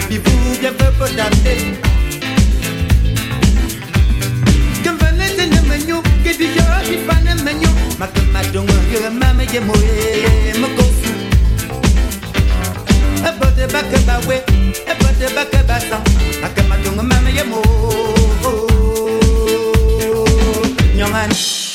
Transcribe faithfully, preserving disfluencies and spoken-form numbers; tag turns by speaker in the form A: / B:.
A: Bi fu ya fa po dante. Kan valete ne menyo, ke di yo di fa ne menyo. Ma ke ma dongo yo ma me ye mo e mo ko su. E po de ba ke ba we, e po de ba ke ba sa. Ma ke ma dongo ma me ye mo. Nyongan.